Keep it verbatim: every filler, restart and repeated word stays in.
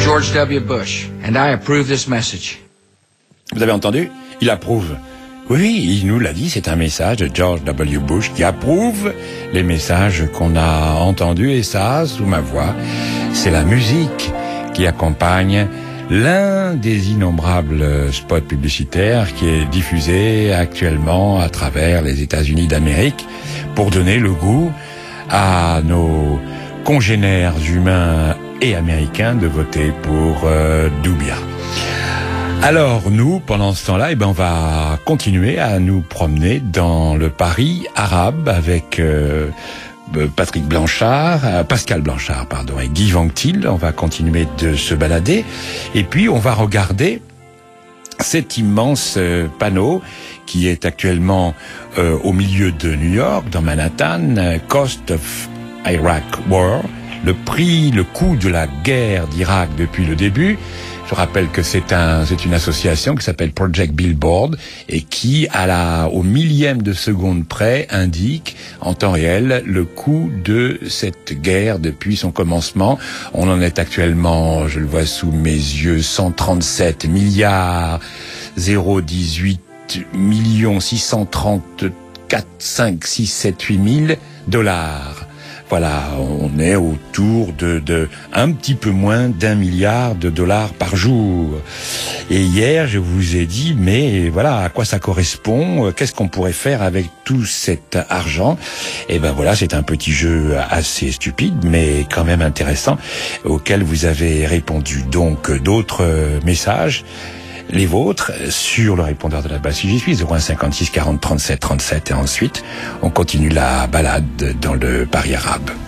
George W. Bush, and I approve this message. Vous avez entendu? Il approuve. Oui, il nous l'a dit, c'est un message de George W. Bush qui approuve les messages qu'on a entendus, et ça, sous ma voix, c'est la musique qui accompagne l'un des innombrables spots publicitaires qui est diffusé actuellement à travers les États-Unis d'Amérique pour donner le goût à nos congénères humains et américains de voter pour euh, Doumbia. Alors nous, pendant ce temps-là, eh ben on va continuer à nous promener dans le Paris arabe avec euh, Patrick Blanchard, euh, Pascal Blanchard, pardon, et Guy Vanctil. On va continuer de se balader et puis on va regarder cet immense euh, panneau qui est actuellement euh, au milieu de New York, dans Manhattan, euh, Cost of Iraq War, le prix, le coût de la guerre d'Irak depuis le début. Je rappelle que c'est un, c'est une association qui s'appelle Project Billboard et qui, à la, au millième de seconde près, indique en temps réel le coût de cette guerre depuis son commencement. On en est actuellement, je le vois sous mes yeux, cent trente-sept milliards, zéro dix-huit millions, six cent trente-quatre, cinq, six, sept, huit mille dollars. Voilà, on est autour de, de un petit peu moins d'un milliard de dollars par jour. Et hier, je vous ai dit, mais voilà, à quoi ça correspond? Qu'est-ce qu'on pourrait faire avec tout cet argent? Et ben voilà, c'est un petit jeu assez stupide, mais quand même intéressant, auquel vous avez répondu donc d'autres messages. Les vôtres, sur le répondeur de la base si j'y suis, zéro un cinquante-six quarante trente-sept trente-sept, et ensuite, on continue la balade dans le Paris arabe.